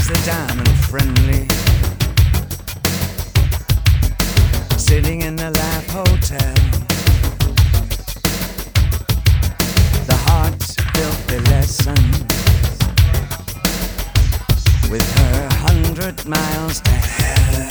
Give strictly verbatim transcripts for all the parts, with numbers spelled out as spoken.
the diamond friendly, sitting in the Life Hotel. The heart's filthy lesson, with her hundred miles to hell.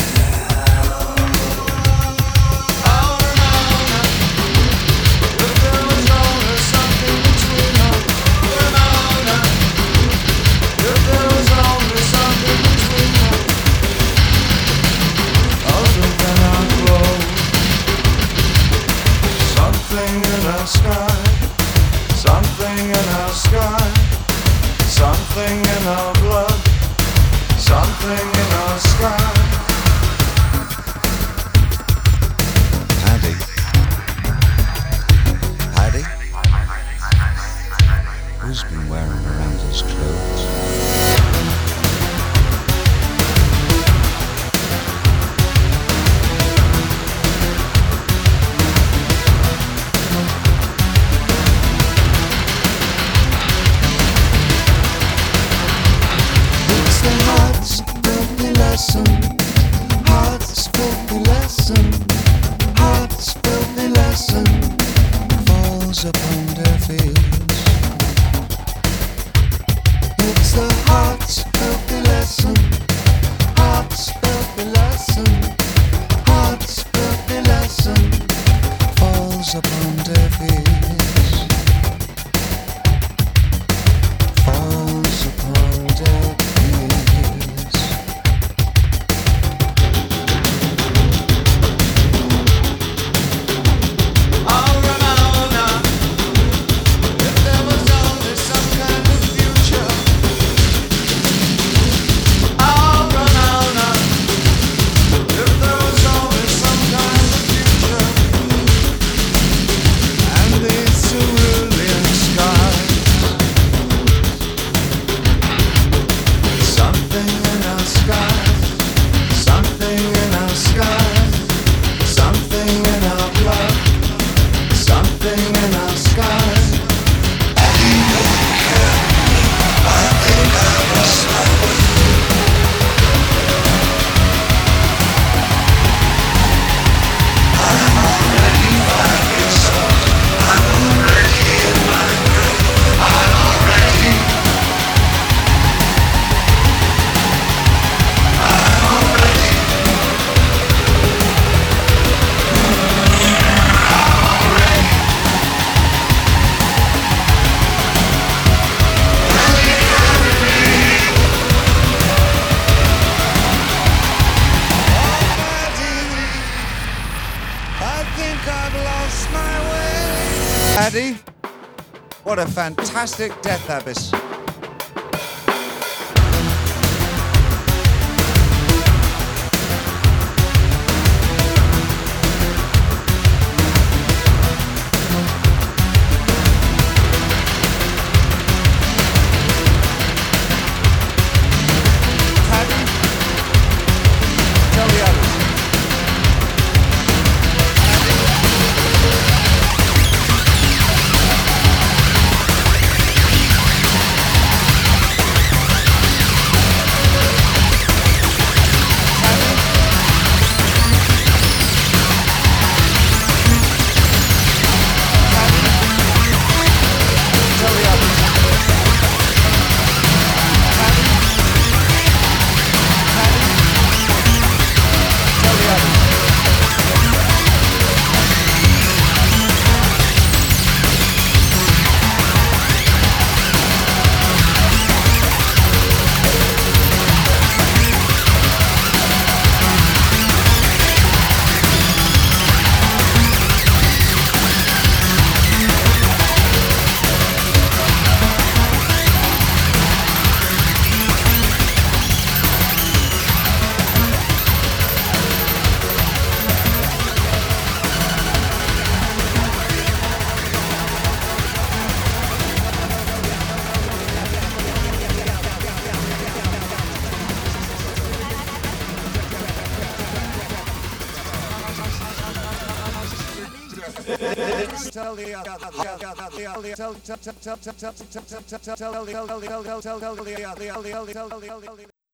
Something in our sky, something in our sky, something in our blood, something in our sky. Paddy, Paddy, who's been wearing Miranda's clothes? Heart's filthy lesson, heart's filthy lesson falls upon deaf ears. It's the heart's filthy lesson, heart's filthy lesson, heart's filthy lesson falls upon deaf ears. Falls upon deaf ears. Paddy, what a fantastic death abyss. Paddy, tell the others. Tell the other.